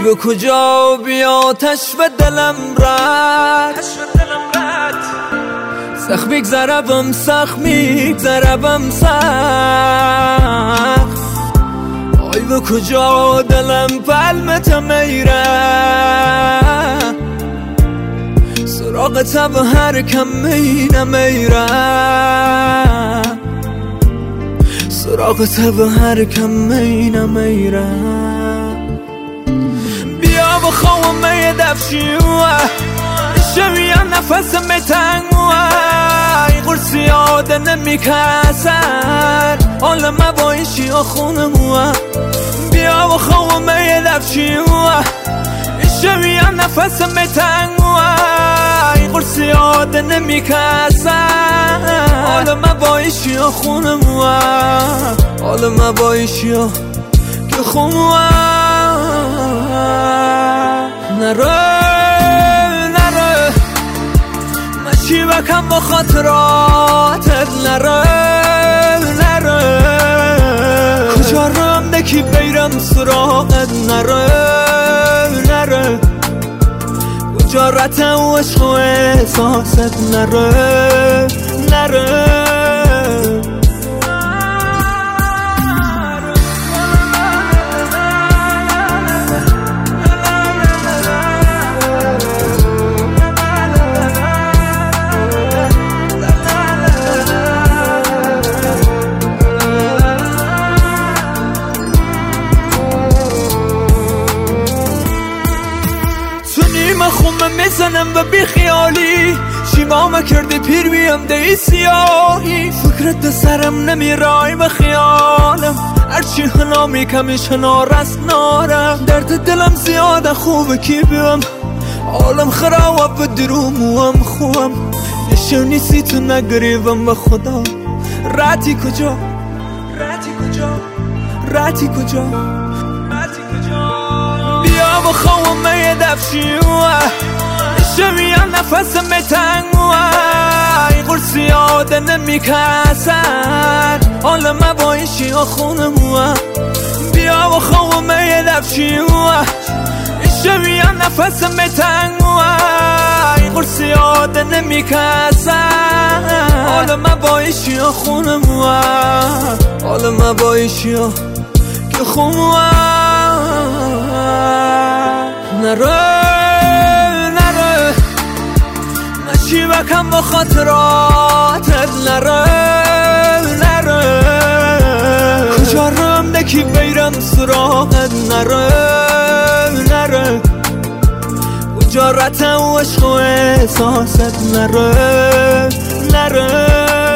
به کجا بیا تشو دلم رد سخت میگذربم سخت میگذربم سخت آی به کجا دلم پلمت میره سراغ تب هر کم مینه میره سراغ تب هر کم مینه میره بیا بخوام می دفشیوه شویا نفس میتنگوه این قرصی یاده نمیکسر حال مبایشی و خونموه بیا بخوام می دفشیوه شویا نفس میتنگوه این قرصی یاده نمیکسر حال مبایشی و خونموه حال مبایشی و که خونموه نره چی بکم با خاطراتت نره کجا رم دکی بیرم سراغت نره کجا رتم و عشق و احساست نره خونه میزنم و بی خیالی شیمام کردی پیر بیم دی سیاهی فکرت به سرم نمیرای به خیالم هرچی هنامی کمیش نارست نارم درد دلم زیاده خوبه کی بیم عالم خراب به دروموام خوام نشونی سی تو نگریبم به خدا راتی کجا بیا بخوام می دفشیوه شویا نفس میتنگوه این قرصی یاده نمیکسر حال مبایشی و خونموه بیا بخوام می دفشیوه شویا نفس میتنگوه این قرصی یاده نمیکسر حال مبایشی و خونموه حال مبایشی و که خونموه نره چی بکم با خاطراتت نره کجا رم دکی بیرم سراغت نره کجا رتم و عشق و احساست نره